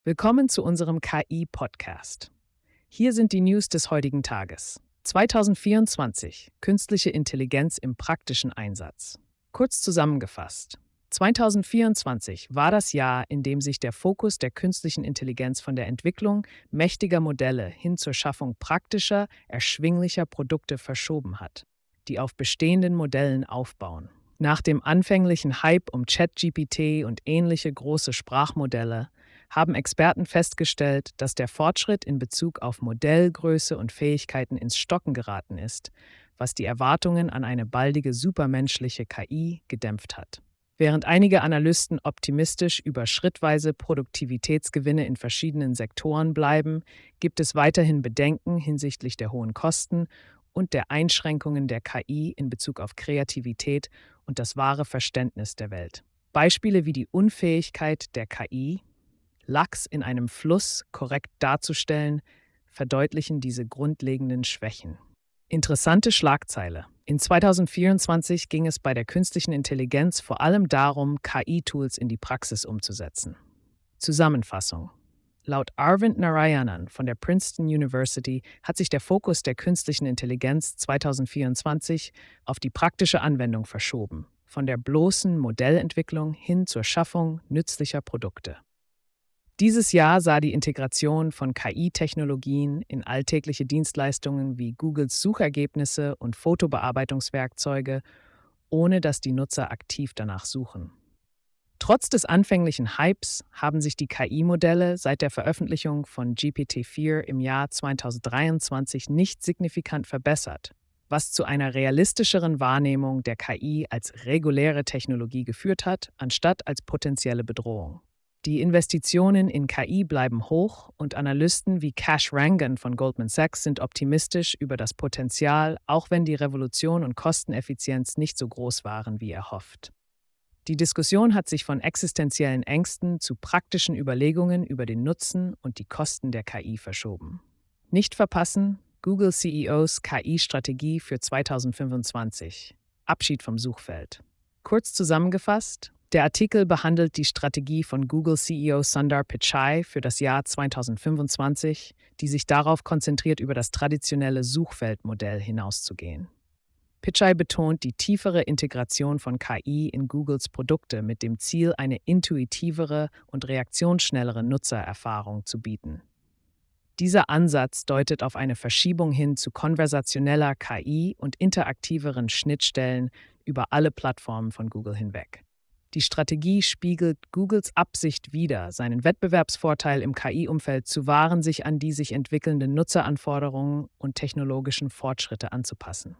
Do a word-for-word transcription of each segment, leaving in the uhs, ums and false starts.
Willkommen zu unserem K I-Podcast. Hier sind die News des heutigen Tages. zwanzig vierundzwanzig. Künstliche Intelligenz im praktischen Einsatz. Kurz zusammengefasst. zwanzig vierundzwanzig war das Jahr, in dem sich der Fokus der künstlichen Intelligenz von der Entwicklung mächtiger Modelle hin zur Schaffung praktischer, erschwinglicher Produkte verschoben hat, die auf bestehenden Modellen aufbauen. Nach dem anfänglichen Hype um ChatGPT und ähnliche große Sprachmodelle haben Experten festgestellt, dass der Fortschritt in Bezug auf Modellgröße und Fähigkeiten ins Stocken geraten ist, was die Erwartungen an eine baldige supermenschliche K I gedämpft hat. Während einige Analysten optimistisch über schrittweise Produktivitätsgewinne in verschiedenen Sektoren bleiben, gibt es weiterhin Bedenken hinsichtlich der hohen Kosten und der Einschränkungen der K I in Bezug auf Kreativität und das wahre Verständnis der Welt. Beispiele wie die Unfähigkeit der K I, Lachs in einem Fluss korrekt darzustellen, verdeutlichen diese grundlegenden Schwächen. Interessante Schlagzeile. In zwanzig vierundzwanzig ging es bei der künstlichen Intelligenz vor allem darum, K I-Tools in die Praxis umzusetzen. Zusammenfassung. Laut Arvind Narayanan von der Princeton University hat sich der Fokus der künstlichen Intelligenz zwanzig vierundzwanzig auf die praktische Anwendung verschoben, von der bloßen Modellentwicklung hin zur Schaffung nützlicher Produkte. Dieses Jahr sah die Integration von K I-Technologien in alltägliche Dienstleistungen wie Googles Suchergebnisse und Fotobearbeitungswerkzeuge, ohne dass die Nutzer aktiv danach suchen. Trotz des anfänglichen Hypes haben sich die K I-Modelle seit der Veröffentlichung von G P T vier im Jahr zwanzig dreiundzwanzig nicht signifikant verbessert, was zu einer realistischeren Wahrnehmung der K I als reguläre Technologie geführt hat, anstatt als potenzielle Bedrohung. Die Investitionen in K I bleiben hoch und Analysten wie Kash Rangan von Goldman Sachs sind optimistisch über das Potenzial, auch wenn die Revolution und Kosteneffizienz nicht so groß waren, wie erhofft. Die Diskussion hat sich von existenziellen Ängsten zu praktischen Überlegungen über den Nutzen und die Kosten der K I verschoben. Nicht verpassen: Google C E Os K I-Strategie für zwanzig fünfundzwanzig. Abschied vom Suchfeld. Kurz zusammengefasst: Der Artikel behandelt die Strategie von Google C E O Sundar Pichai für das Jahr zwanzig fünfundzwanzig, die sich darauf konzentriert, über das traditionelle Suchfeldmodell hinauszugehen. Pichai betont die tiefere Integration von K I in Googles Produkte mit dem Ziel, eine intuitivere und reaktionsschnellere Nutzererfahrung zu bieten. Dieser Ansatz deutet auf eine Verschiebung hin zu konversationeller K I und interaktiveren Schnittstellen über alle Plattformen von Google hinweg. Die Strategie spiegelt Googles Absicht wider, seinen Wettbewerbsvorteil im K I-Umfeld zu wahren, sich an die sich entwickelnden Nutzeranforderungen und technologischen Fortschritte anzupassen.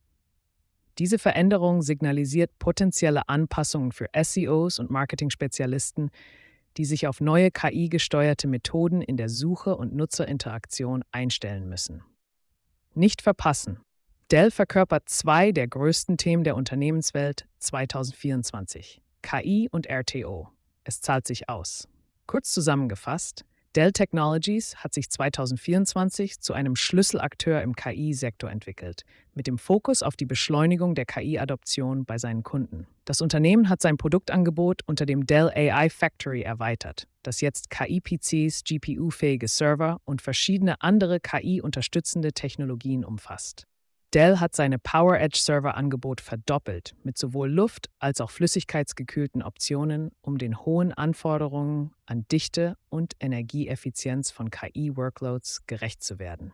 Diese Veränderung signalisiert potenzielle Anpassungen für S E Os und Marketing-Spezialisten, die sich auf neue K I-gesteuerte Methoden in der Suche und Nutzerinteraktion einstellen müssen. Nicht verpassen: Dell verkörpert zwei der größten Themen der Unternehmenswelt zwanzig vierundzwanzig. K I und R T O. Es zahlt sich aus. Kurz zusammengefasst: Dell Technologies hat sich zwanzig vierundzwanzig zu einem Schlüsselakteur im K I-Sektor entwickelt, mit dem Fokus auf die Beschleunigung der K I-Adoption bei seinen Kunden. Das Unternehmen hat sein Produktangebot unter dem Dell A I Factory erweitert, das jetzt K I-P Cs, G P U-fähige Server und verschiedene andere K I-unterstützende Technologien umfasst. Dell hat seine PowerEdge-Server-Angebot verdoppelt, mit sowohl luft- als auch flüssigkeitsgekühlten Optionen, um den hohen Anforderungen an Dichte und Energieeffizienz von K I-Workloads gerecht zu werden.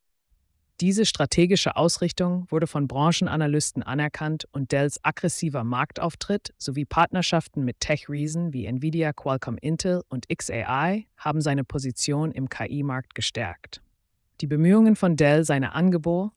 Diese strategische Ausrichtung wurde von Branchenanalysten anerkannt und Dells aggressiver Marktauftritt sowie Partnerschaften mit Tech-Riesen wie Nvidia, Qualcomm, Intel und X A I haben seine Position im K I-Markt gestärkt. Die Bemühungen von Dell, seine Angebote